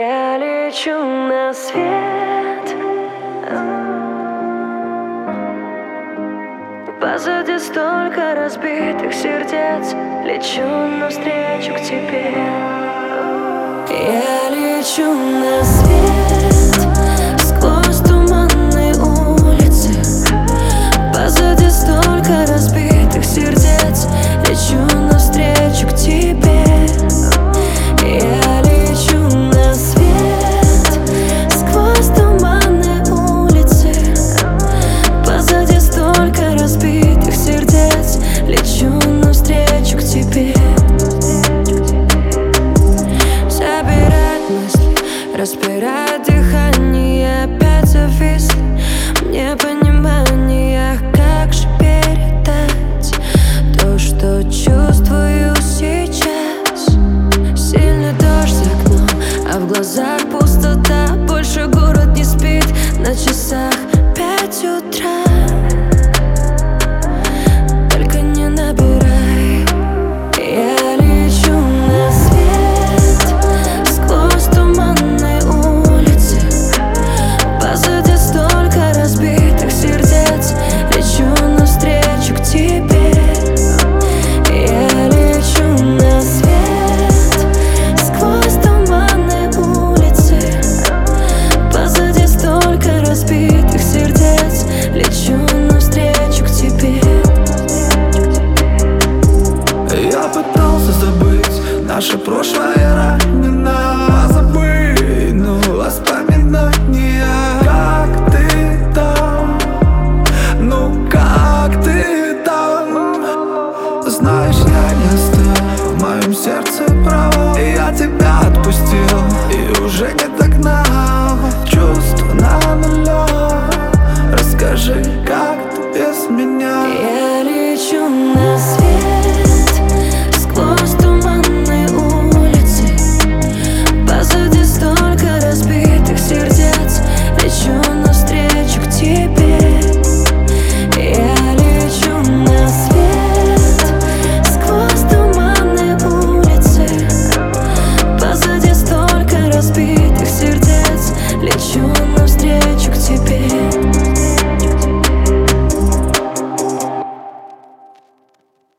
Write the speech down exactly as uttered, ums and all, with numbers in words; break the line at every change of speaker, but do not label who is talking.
Я лечу на свет, позади столько разбитых сердец. Лечу навстречу к тебе. Я лечу на свет, сквозь туманные улицы. Позади столько разбитых сердец. Лечу навстречу к тебе. Я лечу на свет, сквозь туманные улицы. Позади столько разбитых сердец. Лечу навстречу к тебе. Собирать мысли, распирать дыхание, опять зависли в непонимании. Как же передать то, что чувствую сейчас? Сильный дождь за окном, а в глазах пустота. Больше город не спит, на часах пять утра. Только не набирай. Я лечу на свет, сквозь туманные улицы. Позади столько разбитых сердец. Лечу навстречу к тебе. Я лечу на свет, сквозь туманные улицы. Позади столько разбитых сердец. Лечу навстречу к тебе.
Я пытался забыть наше прошлое ранено, забыть, но воспоминания. Как ты там? Ну как ты там? Знаешь, я не оставил в моем сердце права. И я тебя отпустил и уже не догнал. Чувства на нуле. Расскажи, как ты без меня?
Я лечу на свет, сквозь туманные улицы. Позади столько разбитых сердец. Лечу навстречу к тебе. Я лечу на свет, сквозь туманные улицы. Позади столько разбитых